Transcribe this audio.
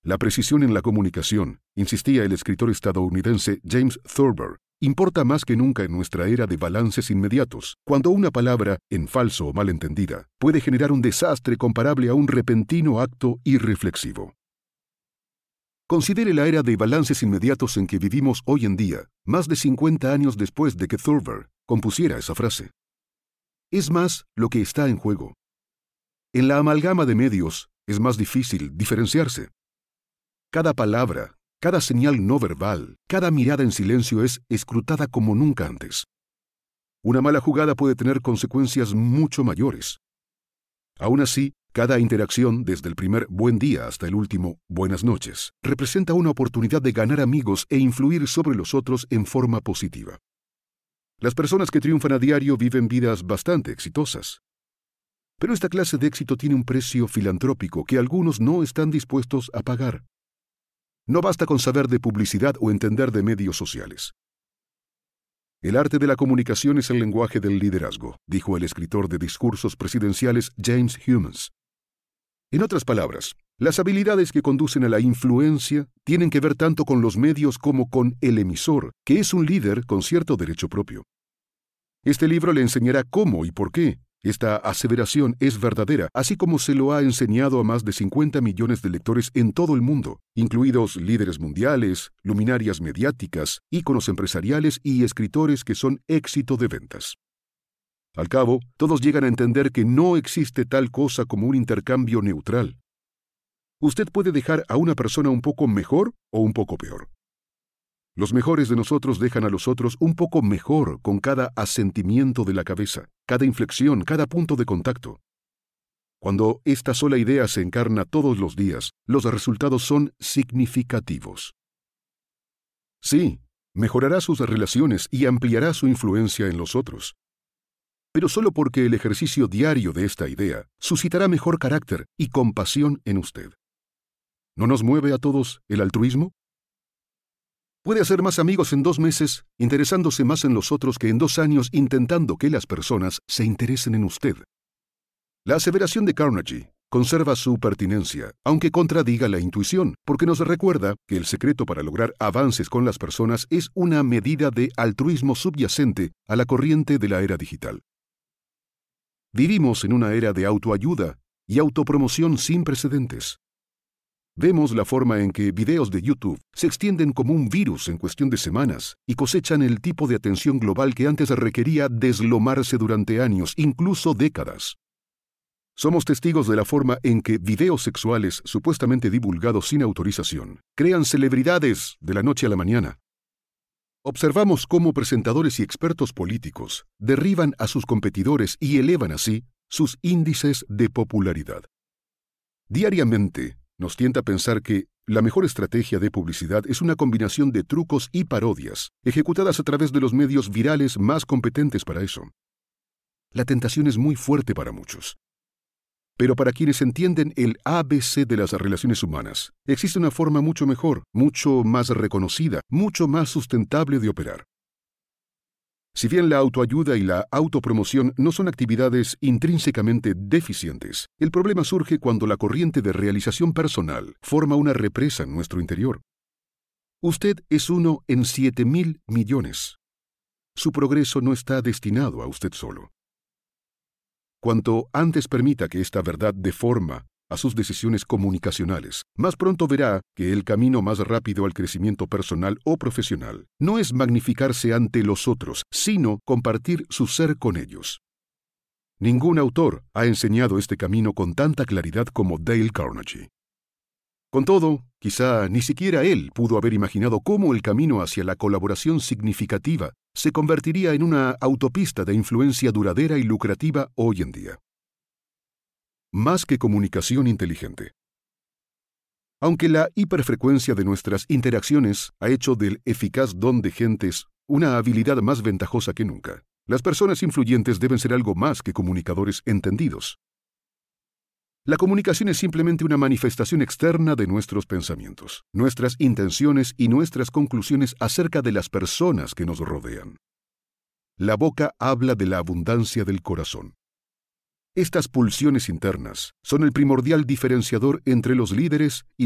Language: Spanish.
La precisión en la comunicación, insistía el escritor estadounidense James Thurber, importa más que nunca en nuestra era de balances inmediatos, cuando una palabra, en falso o mal entendida, puede generar un desastre comparable a un repentino acto irreflexivo. Considere la era de balances inmediatos en que vivimos hoy en día, más de 50 años después de que Thurber compusiera esa frase. Es más lo que está en juego. En la amalgama de medios es más difícil diferenciarse. Cada palabra, cada señal no verbal, cada mirada en silencio es escrutada como nunca antes. Una mala jugada puede tener consecuencias mucho mayores. Aún así, cada interacción, desde el primer buen día hasta el último buenas noches, representa una oportunidad de ganar amigos e influir sobre los otros en forma positiva. Las personas que triunfan a diario viven vidas bastante exitosas. Pero esta clase de éxito tiene un precio filantrópico que algunos no están dispuestos a pagar. No basta con saber de publicidad o entender de medios sociales. El arte de la comunicación es el lenguaje del liderazgo, dijo el escritor de discursos presidenciales James Humans. En otras palabras, las habilidades que conducen a la influencia tienen que ver tanto con los medios como con el emisor, que es un líder con cierto derecho propio. Este libro le enseñará cómo y por qué esta aseveración es verdadera, así como se lo ha enseñado a más de 50 millones de lectores en todo el mundo, incluidos líderes mundiales, luminarias mediáticas, íconos empresariales y escritores que son éxito de ventas. Al cabo, todos llegan a entender que no existe tal cosa como un intercambio neutral. Usted puede dejar a una persona un poco mejor o un poco peor. Los mejores de nosotros dejan a los otros un poco mejor con cada asentimiento de la cabeza, cada inflexión, cada punto de contacto. Cuando esta sola idea se encarna todos los días, los resultados son significativos. Sí, mejorará sus relaciones y ampliará su influencia en los otros. Pero solo porque el ejercicio diario de esta idea suscitará mejor carácter y compasión en usted. ¿No nos mueve a todos el altruismo? Puede hacer más amigos en 2 meses, interesándose más en los otros que en 2 años intentando que las personas se interesen en usted. La aseveración de Carnegie conserva su pertinencia, aunque contradiga la intuición, porque nos recuerda que el secreto para lograr avances con las personas es una medida de altruismo subyacente a la corriente de la era digital. Vivimos en una era de autoayuda y autopromoción sin precedentes. Vemos la forma en que videos de YouTube se extienden como un virus en cuestión de semanas y cosechan el tipo de atención global que antes requería deslomarse durante años, incluso décadas. Somos testigos de la forma en que videos sexuales supuestamente divulgados sin autorización crean celebridades de la noche a la mañana. Observamos cómo presentadores y expertos políticos derriban a sus competidores y elevan así sus índices de popularidad. Diariamente, nos tienta a pensar que la mejor estrategia de publicidad es una combinación de trucos y parodias, ejecutadas a través de los medios virales más competentes para eso. La tentación es muy fuerte para muchos. Pero para quienes entienden el ABC de las relaciones humanas, existe una forma mucho mejor, mucho más reconocida, mucho más sustentable de operar. Si bien la autoayuda y la autopromoción no son actividades intrínsecamente deficientes, el problema surge cuando la corriente de realización personal forma una represa en nuestro interior. Usted es uno en 7.000 millones. Su progreso no está destinado a usted solo. Cuanto antes permita que esta verdad dé forma a sus decisiones comunicacionales, más pronto verá que el camino más rápido al crecimiento personal o profesional no es magnificarse ante los otros, sino compartir su ser con ellos. Ningún autor ha enseñado este camino con tanta claridad como Dale Carnegie. Con todo, quizá ni siquiera él pudo haber imaginado cómo el camino hacia la colaboración significativa se convertiría en una autopista de influencia duradera y lucrativa hoy en día. Más que comunicación inteligente. Aunque la hiperfrecuencia de nuestras interacciones ha hecho del eficaz don de gentes una habilidad más ventajosa que nunca, las personas influyentes deben ser algo más que comunicadores entendidos. La comunicación es simplemente una manifestación externa de nuestros pensamientos, nuestras intenciones y nuestras conclusiones acerca de las personas que nos rodean. La boca habla de la abundancia del corazón. Estas pulsiones internas son el primordial diferenciador entre los líderes y